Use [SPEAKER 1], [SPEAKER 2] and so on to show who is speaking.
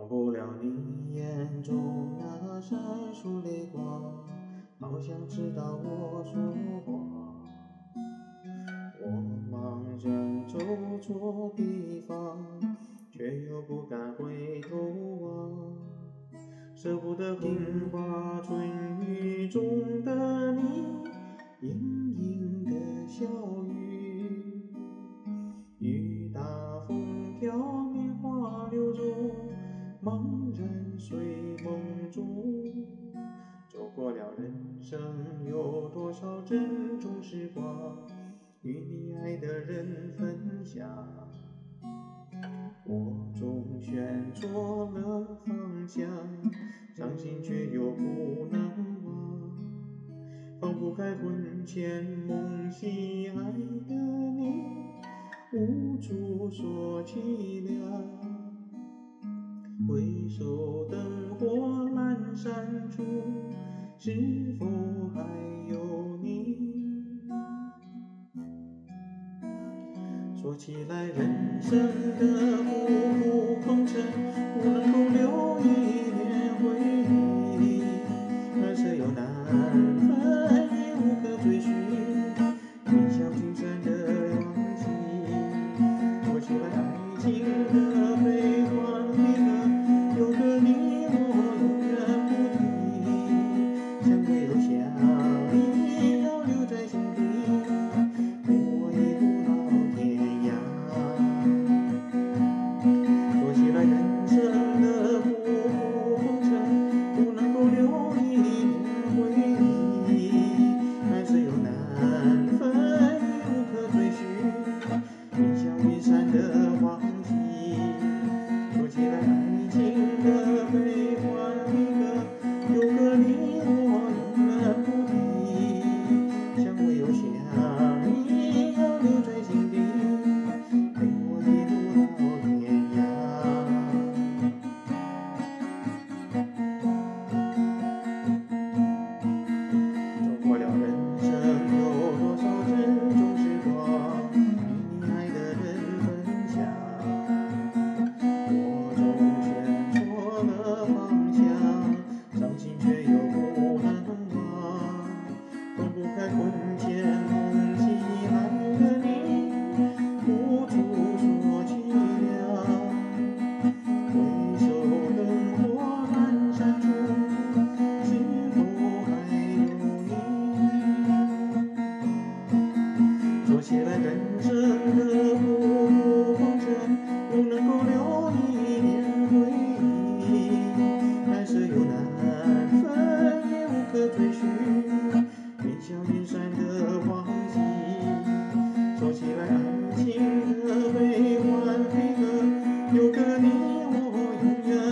[SPEAKER 1] 忘不了你眼中那闪烁泪光，好像知道我说谎。我茫然走错地方，却又不敢回头望，舍不得杏花春雨中的你，盈盈的小雨，雨打风飘，年华流走，茫然随梦中。走过了人生有多少珍重时光，与你爱的人分享。我总选错了方向，伤心却又不能忘，放不开魂牵梦系爱的你，无处说凄凉。回首灯火阑珊处，是否还有你？说起来人生的浮浮红尘，不能够留一点回忆，难舍又难分，也无可追寻，云消云散的往昔。说起来爱情的悲欢离合，有个你我永远不提，相会又相依，要留在心底，陪我一路到天涯。说起来人生的浮浮红尘，不能够留一点回忆，难舍又难分，也无可追寻，云消云散的往昔。说起来爱情的悲欢离合，有个你我永远不提，相会又相依，要留在心底，陪我一路到天涯。走过了人生有多少珍重时光，与你爱的人分享。我总选错了方向，伤心却又不能忘，放不开魂牵梦系爱的你，无处说凄凉。回首灯火阑珊处，是否还有你？说起来人生的浮浮红尘，不能够留一点回忆，难舍又难分，也无可追寻，云消云散的往昔。说起来爱情的悲欢离合，有个你我永远